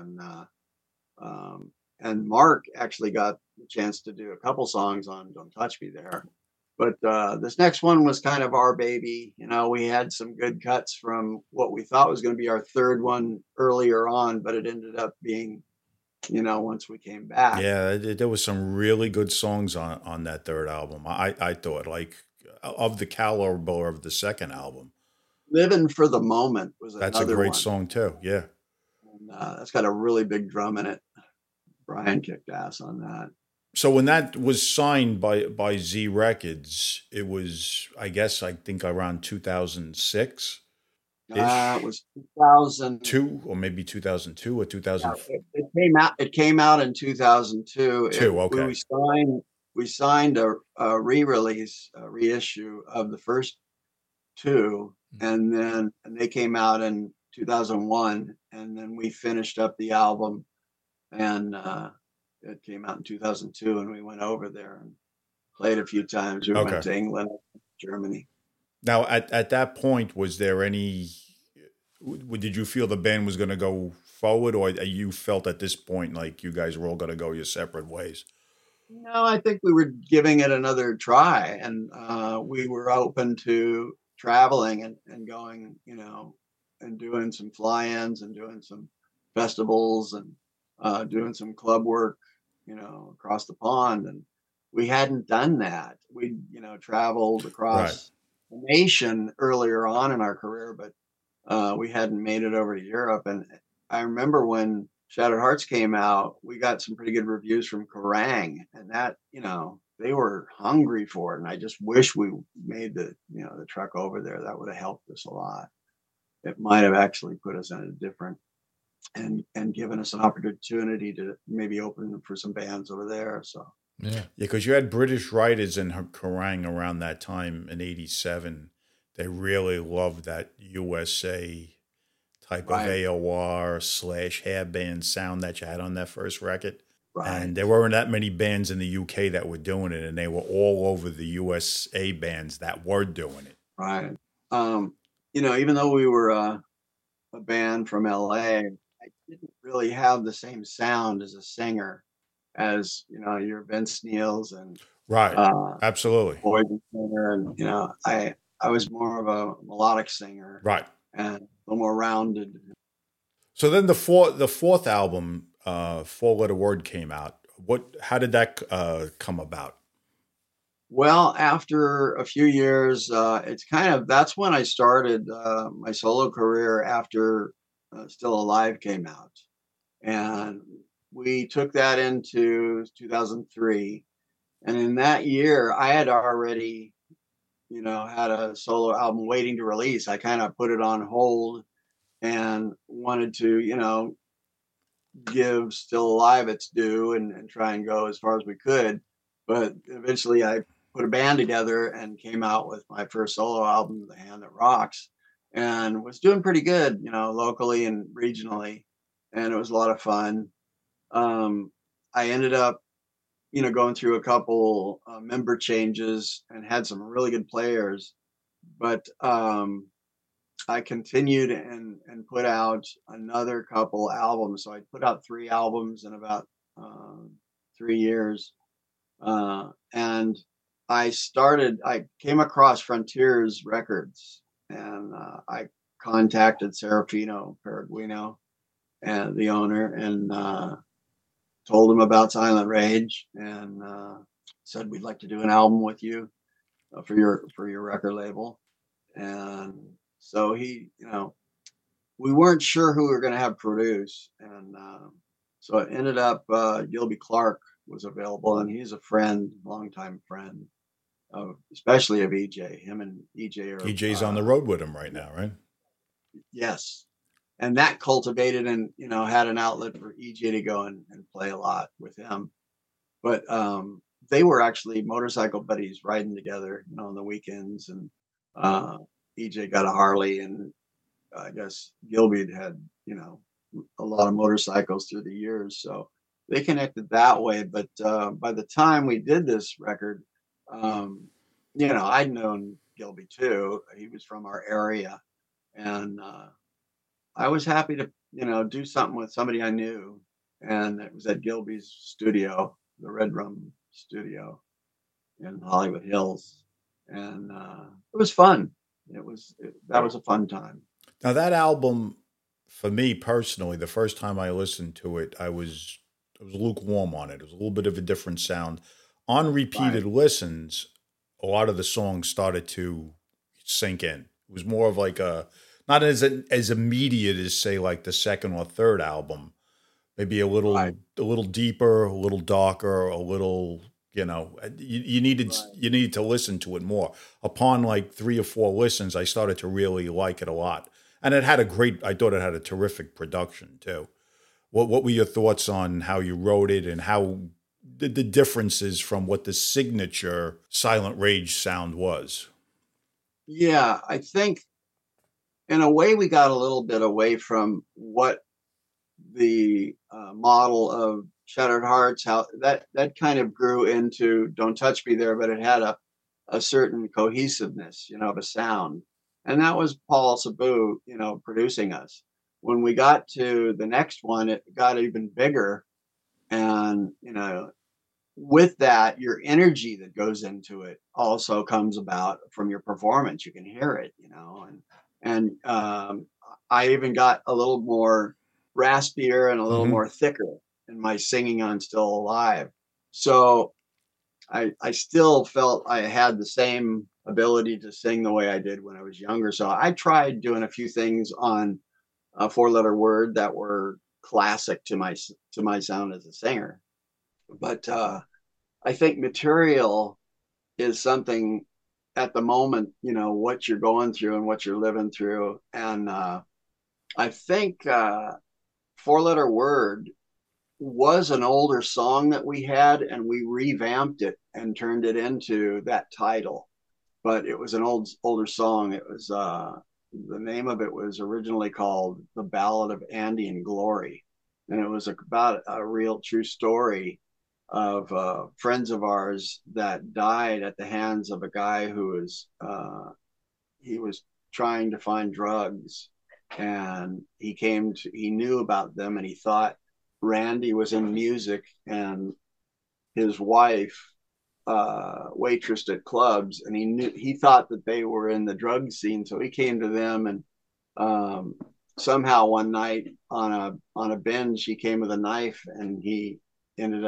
and Mark actually got the chance to do a couple songs on Don't Touch Me there. But this next one was kind of our baby. We had some good cuts from what we thought was going to be our third one earlier on, but it ended up being, once we came back. Yeah, there was some really good songs on that third album. I thought, like, of the caliber of the second album. Living for the Moment was That's another a great one. song too. Yeah. And, that's got a really big drum in it. Brian kicked ass on that. So when that was signed by Z Records, it was, I think around 2006. It was 2002 or maybe 2002 or 2004. It came out in 2002. Okay. We signed a re-release, a reissue of the first two, and they came out in 2001, and then we finished up the album, and it came out in 2002, and we went over there and played a few times. We went to England, Germany. Now, at that point, was there any? Did you feel the band was going to go forward, or you felt at this point like you guys were all going to go your separate ways? No, I think we were giving it another try, and we were open to traveling and going, and doing some fly-ins and doing some festivals and doing some club work, across the pond. And we hadn't done that. We, traveled across the nation earlier on in our career, but we hadn't made it over to Europe. And I remember when Shattered Hearts came out, we got some pretty good reviews from Kerrang, and that, they were hungry for it. And I just wish we made the truck over there. That would have helped us a lot. It might have actually put us in a different and given us an opportunity to maybe open for some bands over there. So yeah, because you had British writers in Kerrang around that time in '87. They really loved that USA type of AOR / hair band sound that you had on that first record. Right. And there weren't that many bands in the UK that were doing it, and they were all over the USA bands that were doing it. Right. Even though we were a band from LA, I didn't really have the same sound as a singer as, your Vince Neils and absolutely. Poison singer, and I was more of a melodic singer, right, and a little more rounded. So then the fourth album, Four Letter Word, came out. How did that come about? Well, after a few years, that's when I started my solo career after Still Alive came out. And we took that into 2003. And in that year, I had already, had a solo album waiting to release. I kind of put it on hold and wanted to, give Still Alive its due and try and go as far as we could. But eventually I put a band together and came out with my first solo album, The Hand That Rocks, and was doing pretty good, locally and regionally. And it was a lot of fun. I ended up, going through a couple member changes and had some really good players. But I continued and put out another couple albums. So I put out 3 albums in about 3 years. And I came across Frontiers Records, and I contacted Serafino Peregrino, and the owner, and told him about Silent Rage, and said, we'd like to do an album with you for your record label. And so we weren't sure who we were going to have produce. And so it ended up Gilby Clarke was available, and he's a friend, longtime friend, especially of EJ. Him and EJ are... EJ's on the road with him right now, right? Yes. And that cultivated and, had an outlet for EJ to go and play a lot with him. But they were actually motorcycle buddies riding together, on the weekends. And EJ got a Harley, and I guess Gilby had, a lot of motorcycles through the years. So they connected that way. But by the time we did this record, I'd known Gilby too. He was from our area. And I was happy to, do something with somebody I knew. And it was at Gilby's studio, the Red Rum studio in Hollywood Hills. And it was fun. That was a fun time. Now that album, for me personally, the first time I listened to it, I was lukewarm on it. It was a little bit of a different sound. On repeated listens, a lot of the songs started to sink in. It was more of like not as immediate as, say, like the second or third album. Maybe a little deeper, a little darker, a little, you needed to listen to it more. Upon like 3 or 4 listens, I started to really like it a lot. And I thought it had a terrific production too. What were your thoughts on how you wrote it and how the differences from what the signature Silent Rage sound was? Yeah, I think in a way we got a little bit away from what the model of Shattered Hearts, how that kind of grew into Don't Touch Me There, but it had a certain cohesiveness, of a sound. And that was Paul Sabu, producing us. When we got to the next one, it got even bigger. And, with that, your energy that goes into it also comes about from your performance. You can hear it, and I even got a little more raspier and a little more thicker in my singing on Still Alive. So I still felt I had the same ability to sing the way I did when I was younger. So I tried doing a few things on a 4-letter word that were classic to my sound as a singer. But I think material is something at the moment, what you're going through and what you're living through. And I think 4-letter word was an older song that we had, and we revamped it and turned it into that title. But it was an older song. It was the name of it was originally called The Ballad of Andy and Glory. And it was about a real true story of friends of ours that died at the hands of a guy who was he was trying to find drugs, and he knew about them, and he thought Randy was in music, and his wife waitressed at clubs, and he thought that they were in the drug scene. So he came to them, and somehow one night on a binge, he came with a knife, and he ended up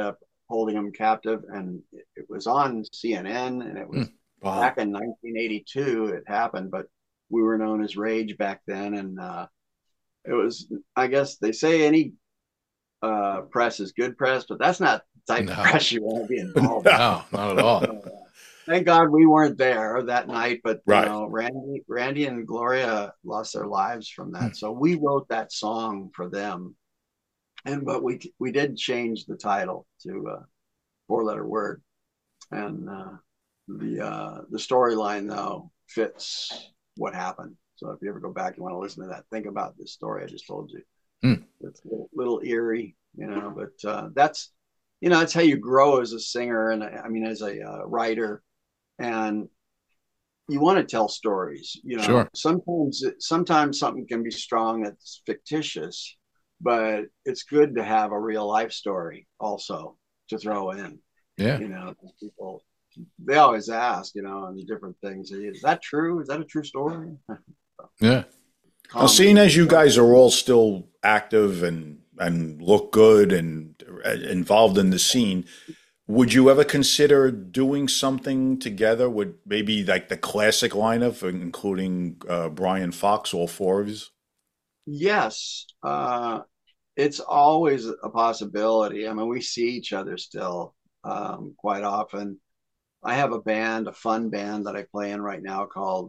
holding them captive, and it was on CNN, and it was back in 1982. It happened, but we were known as Rage back then, and it was. I guess they say any press is good press, but that's not the type of press you want to be involved in. No, not at all. Thank God we weren't there that night, but you know, Randy and Gloria lost their lives from that. So we wrote that song for them, but we did change the title to a 4-letter word, and the storyline though fits what happened. So if you ever go back and want to listen to that, think about this story I just told you. It's a little eerie, you know, but that's how you grow as a singer, and I mean as a writer. And you want to tell stories, you know. Sure. Sometimes something can be strong that's fictitious, but it's good to have a real life story also to throw in. Yeah. You know, people, they always ask, you know, on the different things. Is that true? Is that a true story? Yeah. Well, seeing as you guys are all still active and look good and involved in the scene, would you ever consider doing something together with maybe like the classic lineup, including Brian Fox, all four of you? Yes. It's always a possibility. I mean, we see each other still quite often. I have a fun band that I play in right now called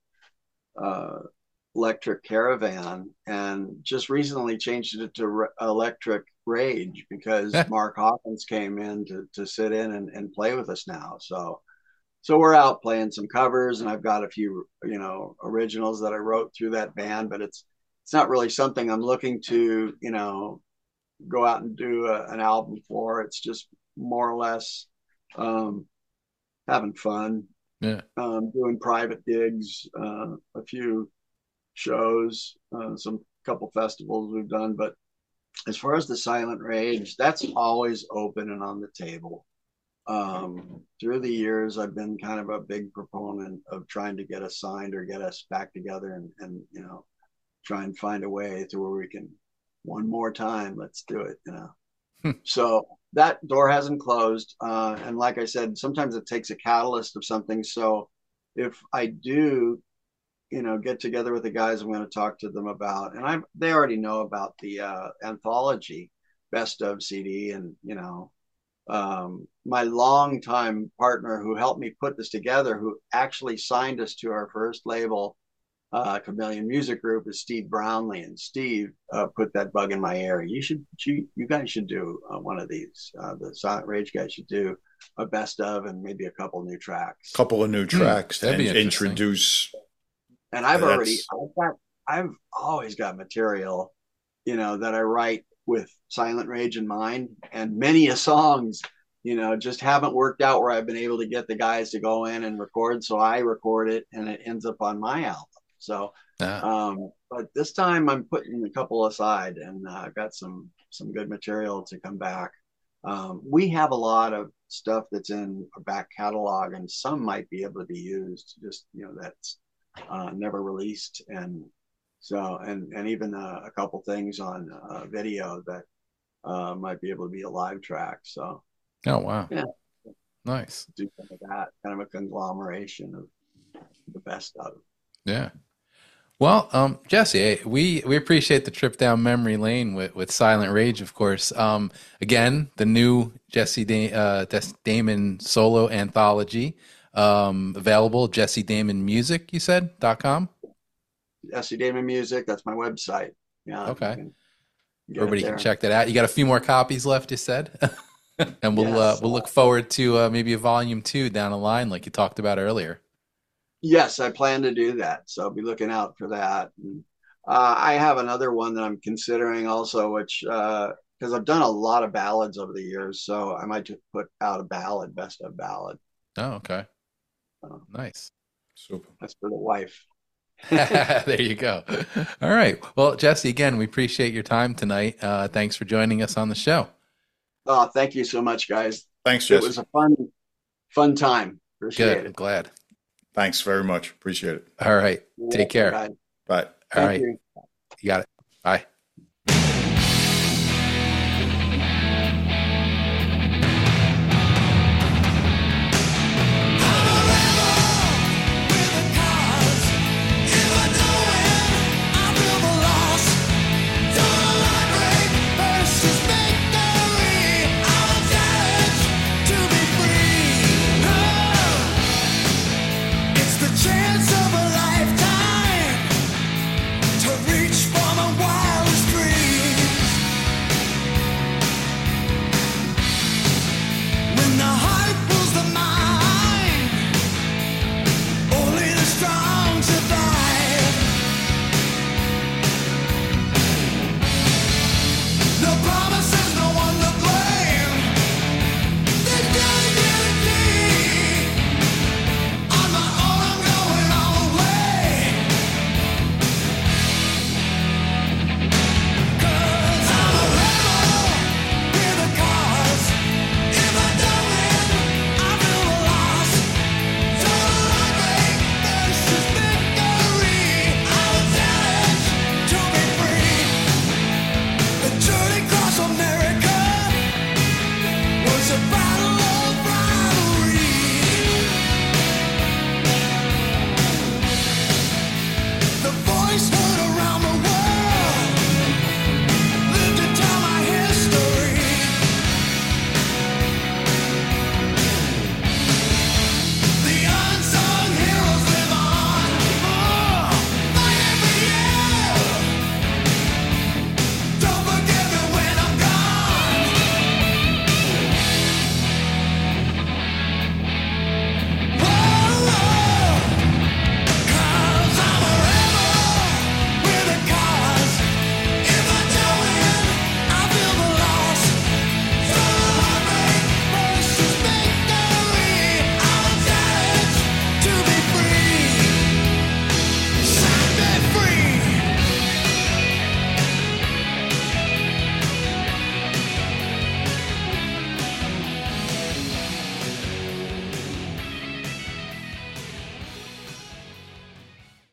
Electric Caravan, and just recently changed it to Electric Rage because Mark Hawkins came in to sit in and play with us now. So we're out playing some covers, and I've got a few, you know, originals that I wrote through that band, but it's not really something I'm looking to, you know, go out and do an album for. It's just more or less having fun, doing private gigs, a few shows, some couple festivals we've done. But as far as the Silent Rage, that's always open and on the table. Through the years, I've been kind of a big proponent of trying to get us signed or get us back together and you know, try and find a way to where we can one more time, let's do it, you know. So that door hasn't closed, and like I said, sometimes it takes a catalyst of something. So if I do, you know, get together with the guys I'm going to talk to them about, and they already know about the anthology best of CD, and you know, my longtime partner who helped me put this together, who actually signed us to our first label, Chameleon Music Group, is Steve Brownlee, and Steve put that bug in my ear. You guys should do one of these. The Silent Rage guys should do a best of and maybe a couple new tracks. Couple of new tracks and introduce. And I've always got material, you know, that I write with Silent Rage in mind, and many a songs, you know, just haven't worked out where I've been able to get the guys to go in and record. So I record it and it ends up on my album. So, but this time I'm putting a couple aside, and I've got some good material to come back. We have a lot of stuff that's in our back catalog, and some might be able to be used, just, you know, that's never released, and so and even a couple things on video that might be able to be a live track. So wow, yeah, nice. Do some of that, kind of a conglomeration of the best of it. Yeah. Well, Jesse, we appreciate the trip down memory lane with Silent Rage, of course. Again, the new Jesse Damon solo anthology. Available Jesse Damon Music, you said .com? Jesse Damon Music, that's my website. Yeah. Okay. Everybody can check that out. You got a few more copies left, you said? And we'll look forward to maybe a volume 2 down the line, like you talked about earlier. Yes, I plan to do that. So I'll be looking out for that. And, I have another one that I'm considering also, which, because I've done a lot of ballads over the years, so I might just put out a ballad, best of ballad. Oh, okay. Nice. Super. That's for the wife. There you go. All right. Well, Jesse, again, we appreciate your time tonight. Thanks for joining us on the show. Oh, thank you so much, guys. Thanks, Jesse. It was a fun time. Appreciate it. I'm glad. Thanks very much. Appreciate it. All right. Take care. Bye. All right. You got it. Bye.